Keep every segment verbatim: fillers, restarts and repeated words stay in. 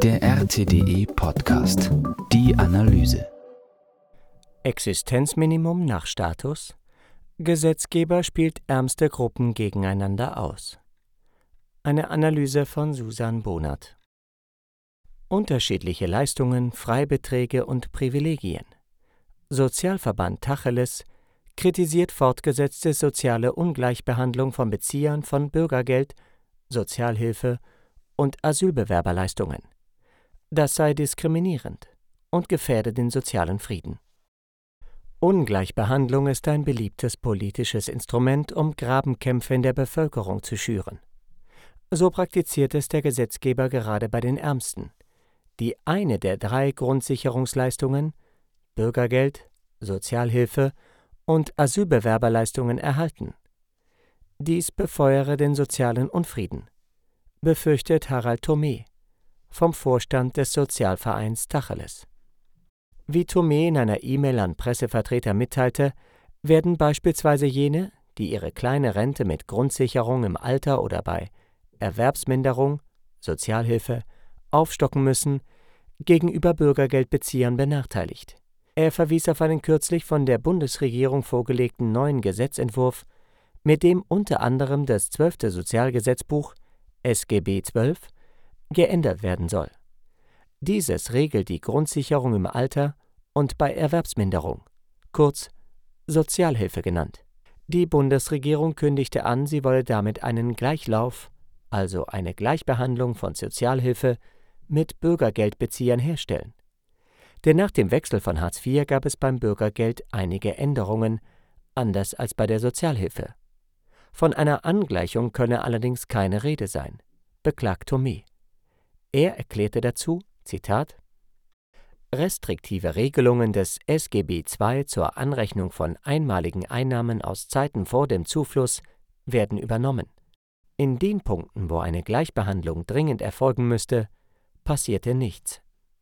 Der R T D E-Podcast. Die Analyse. Existenzminimum nach Status. Gesetzgeber spielt ärmste Gruppen gegeneinander aus. Eine Analyse von Susan Bohnert. Unterschiedliche Leistungen, Freibeträge und Privilegien. Sozialverband Tacheles kritisiert fortgesetzte soziale Ungleichbehandlung von Beziehern von Bürgergeld, Sozialhilfe und Asylbewerberleistungen. Das sei diskriminierend und gefährde den sozialen Frieden. Ungleichbehandlung ist ein beliebtes politisches Instrument, um Grabenkämpfe in der Bevölkerung zu schüren. So praktiziert es der Gesetzgeber gerade bei den Ärmsten, die eine der drei Grundsicherungsleistungen, Bürgergeld, Sozialhilfe und Asylbewerberleistungen erhalten. Dies befeuere den sozialen Unfrieden, befürchtet Harald Thomé vom Vorstand des Sozialvereins Tacheles. Wie Thomé in einer E-Mail an Pressevertreter mitteilte, werden beispielsweise jene, die ihre kleine Rente mit Grundsicherung im Alter oder bei Erwerbsminderung, Sozialhilfe, aufstocken müssen, gegenüber Bürgergeldbeziehern benachteiligt. Er verwies auf einen kürzlich von der Bundesregierung vorgelegten neuen Gesetzentwurf, mit dem unter anderem das zwölfte Sozialgesetzbuch S G B zwölf geändert werden soll. Dieses regelt die Grundsicherung im Alter und bei Erwerbsminderung, kurz Sozialhilfe genannt. Die Bundesregierung kündigte an, sie wolle damit einen Gleichlauf, also eine Gleichbehandlung von Sozialhilfe mit Bürgergeldbeziehern herstellen. Denn nach dem Wechsel von Hartz vier gab es beim Bürgergeld einige Änderungen, anders als bei der Sozialhilfe. Von einer Angleichung könne allerdings keine Rede sein, beklagt Thomé. Er erklärte dazu, Zitat, restriktive Regelungen des S G B zwei zur Anrechnung von einmaligen Einnahmen aus Zeiten vor dem Zufluss werden übernommen. In den Punkten, wo eine Gleichbehandlung dringend erfolgen müsste, passierte nichts.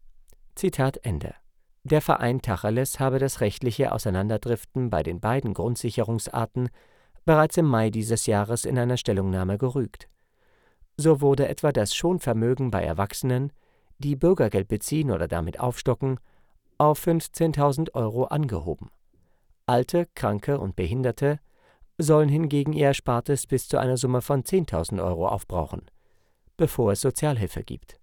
Zitat Ende. Der Verein Tacheles habe das rechtliche Auseinanderdriften bei den beiden Grundsicherungsarten bereits im Mai dieses Jahres in einer Stellungnahme gerügt. So wurde etwa das Schonvermögen bei Erwachsenen, die Bürgergeld beziehen oder damit aufstocken, auf fünfzehntausend Euro angehoben. Alte, Kranke und Behinderte sollen hingegen ihr Erspartes bis zu einer Summe von zehntausend Euro aufbrauchen, bevor es Sozialhilfe gibt.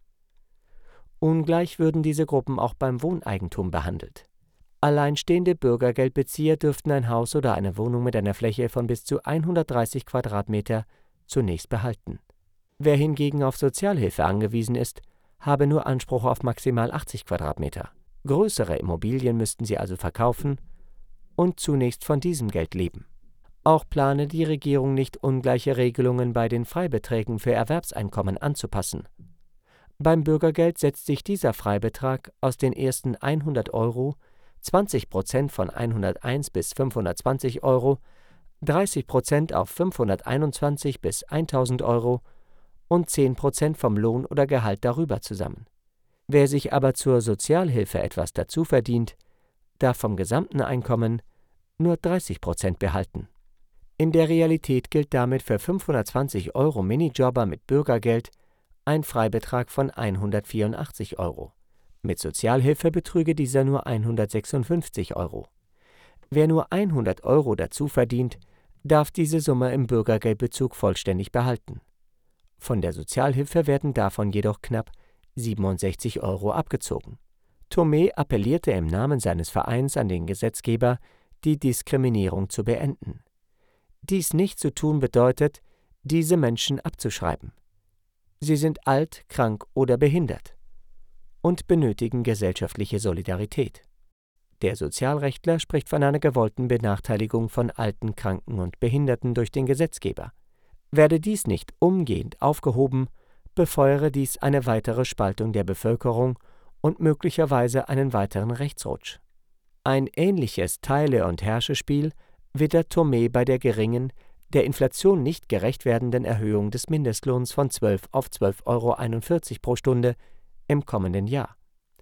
Ungleich würden diese Gruppen auch beim Wohneigentum behandelt. Alleinstehende Bürgergeldbezieher dürften ein Haus oder eine Wohnung mit einer Fläche von bis zu hundertdreißig Quadratmeter zunächst behalten. Wer hingegen auf Sozialhilfe angewiesen ist, habe nur Anspruch auf maximal achtzig Quadratmeter. Größere Immobilien müssten sie also verkaufen und zunächst von diesem Geld leben. Auch plane die Regierung nicht, ungleiche Regelungen bei den Freibeträgen für Erwerbseinkommen anzupassen. Beim Bürgergeld setzt sich dieser Freibetrag aus den ersten hundert Euro, zwanzig Prozent von hunderteins bis fünfhundertzwanzig Euro, dreißig Prozent auf fünfhunderteinundzwanzig bis tausend Euro und zehn Prozent vom Lohn oder Gehalt darüber zusammen. Wer sich aber zur Sozialhilfe etwas dazu verdient, darf vom gesamten Einkommen nur dreißig Prozent behalten. In der Realität gilt damit für fünfhundertzwanzig Euro Minijobber mit Bürgergeld ein Freibetrag von hundertvierundachtzig Euro. Mit Sozialhilfe betrüge dieser nur hundertsechsundfünfzig Euro. Wer nur hundert Euro dazu verdient, darf diese Summe im Bürgergeldbezug vollständig behalten. Von der Sozialhilfe werden davon jedoch knapp siebenundsechzig Euro abgezogen. Thomé appellierte im Namen seines Vereins an den Gesetzgeber, die Diskriminierung zu beenden. Dies nicht zu tun bedeutet, diese Menschen abzuschreiben. Sie sind alt, krank oder behindert und benötigen gesellschaftliche Solidarität. Der Sozialrechtler spricht von einer gewollten Benachteiligung von Alten, Kranken und Behinderten durch den Gesetzgeber. Werde dies nicht umgehend aufgehoben, befeuere dies eine weitere Spaltung der Bevölkerung und möglicherweise einen weiteren Rechtsrutsch. Ein ähnliches Teile- und Herrschespiel wittert Thomé bei der geringen, der Inflation nicht gerecht werdenden Erhöhung des Mindestlohns von zwölf auf zwölf Euro einundvierzig pro Stunde im kommenden Jahr.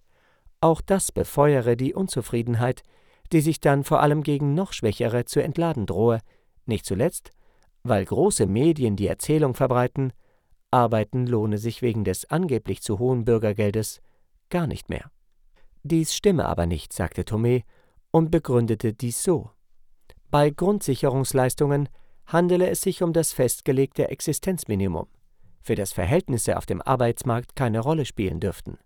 Auch das befeuere die Unzufriedenheit, die sich dann vor allem gegen noch Schwächere zu entladen drohe, nicht zuletzt, weil große Medien die Erzählung verbreiten, Arbeiten lohne sich wegen des angeblich zu hohen Bürgergeldes gar nicht mehr. Dies stimme aber nicht, sagte Thomé und begründete dies so: Bei Grundsicherungsleistungen handele es sich um das festgelegte Existenzminimum, für das Verhältnisse auf dem Arbeitsmarkt keine Rolle spielen dürften.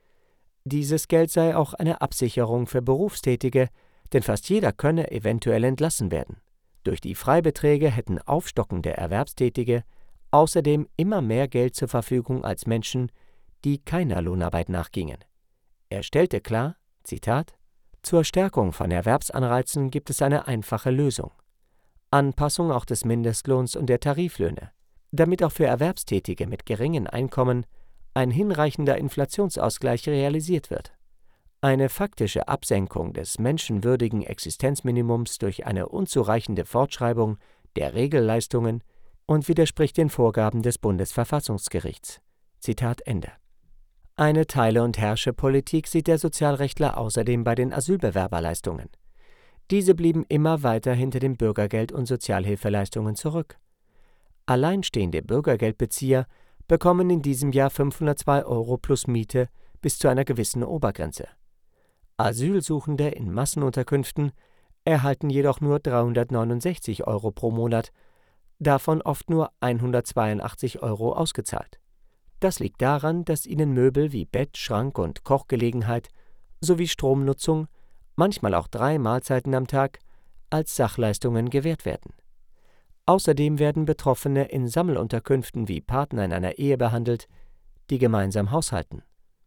Dieses Geld sei auch eine Absicherung für Berufstätige, denn fast jeder könne eventuell entlassen werden. Durch die Freibeträge hätten aufstockende Erwerbstätige außerdem immer mehr Geld zur Verfügung als Menschen, die keiner Lohnarbeit nachgingen. Er stellte klar, Zitat: Zur Stärkung von Erwerbsanreizen gibt es eine einfache Lösung: Anpassung auch des Mindestlohns und der Tariflöhne, damit auch für Erwerbstätige mit geringen Einkommen ein hinreichender Inflationsausgleich realisiert wird. Eine faktische Absenkung des menschenwürdigen Existenzminimums durch eine unzureichende Fortschreibung der Regelleistungen und widerspricht den Vorgaben des Bundesverfassungsgerichts. Zitat Ende. Eine Teile-und-Herrsche-Politik sieht der Sozialrechtler außerdem bei den Asylbewerberleistungen. Diese blieben immer weiter hinter den Bürgergeld- und Sozialhilfeleistungen zurück. Alleinstehende Bürgergeldbezieher bekommen in diesem Jahr fünfhundertzwei Euro plus Miete bis zu einer gewissen Obergrenze. Asylsuchende in Massenunterkünften erhalten jedoch nur dreihundertneunundsechzig Euro pro Monat, davon oft nur hundertzweiundachtzig Euro ausgezahlt. Das liegt daran, dass ihnen Möbel wie Bett, Schrank und Kochgelegenheit sowie Stromnutzung, manchmal auch drei Mahlzeiten am Tag, als Sachleistungen gewährt werden. Außerdem werden Betroffene in Sammelunterkünften wie Partner in einer Ehe behandelt, die gemeinsam haushalten.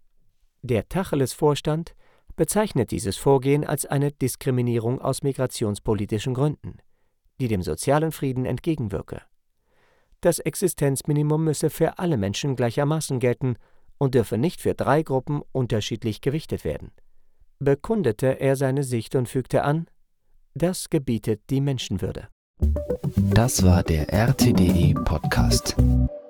Der Tacheles-Vorstand bezeichnet dieses Vorgehen als eine Diskriminierung aus migrationspolitischen Gründen, die dem sozialen Frieden entgegenwirke. Das Existenzminimum müsse für alle Menschen gleichermaßen gelten und dürfe nicht für drei Gruppen unterschiedlich gewichtet werden. Bekundete er seine Sicht und fügte an: Das gebietet die Menschenwürde. Das war der R T D E Podcast.